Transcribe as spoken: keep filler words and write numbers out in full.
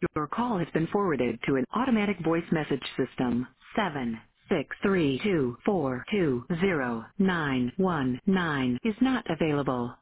Your call has been forwarded to an automatic voice message system. Seven six three two four two zero nine one nine is not available.